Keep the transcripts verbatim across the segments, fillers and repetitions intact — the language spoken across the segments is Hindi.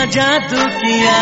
क्या जादू किया।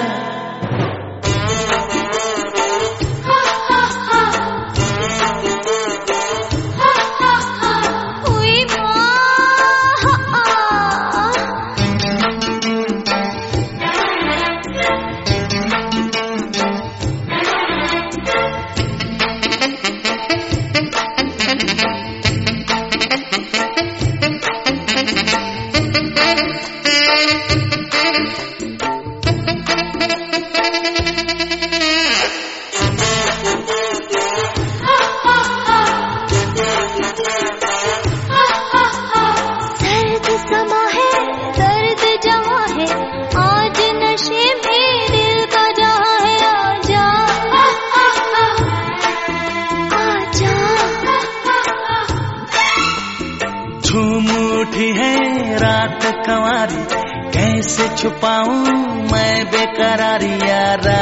झूम उठी है रात कंवारी, कैसे छुपाऊं मैं बेकरारी यारा,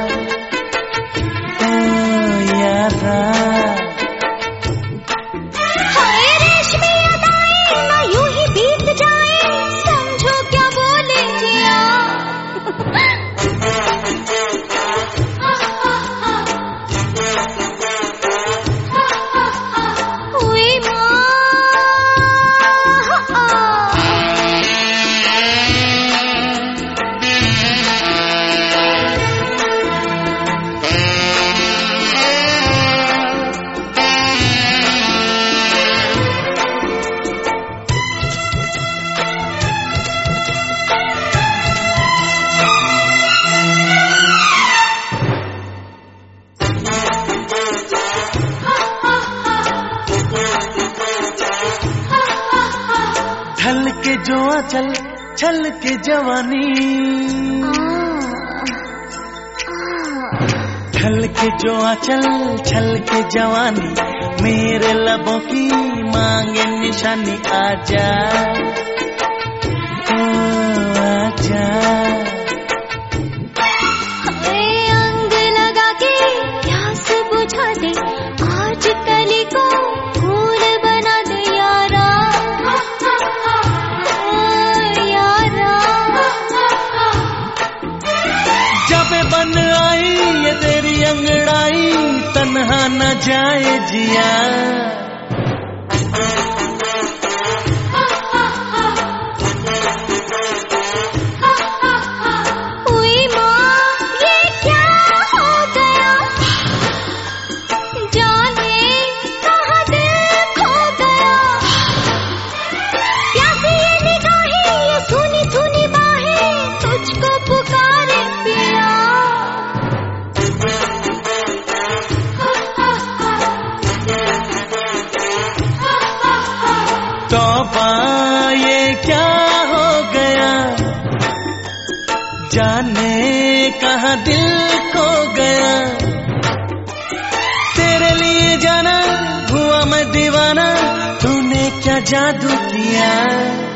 ओ यारा। हाय रेशमी अदाएं ना यूं ही बीत जाए, समझो क्या बोले जिया। ढल के जो चल छल के जवानी, ढल के जो चल छल के जवानी, मेरे लबों की मांगे निशानी, आजा ओ आजा। अंग लगा के प्यास बुझा दे, आज कली को फूल बना दे यारा, जब बन आई ये तेरी अंगड़ाई, तन्हा न जाए जिया। हुई माँ ये क्या हो गया, जाने कहाँ दिल खो गया। प्यासी ये निगाहें ये सुनी सुनी बाहें, तुझको पुकारे पिया। तौबा ये क्या हो गया, जाने कहाँ दिल खो गया। तेरे लिए जाना हुआ मैं दीवाना, तूने क्या जादू किया।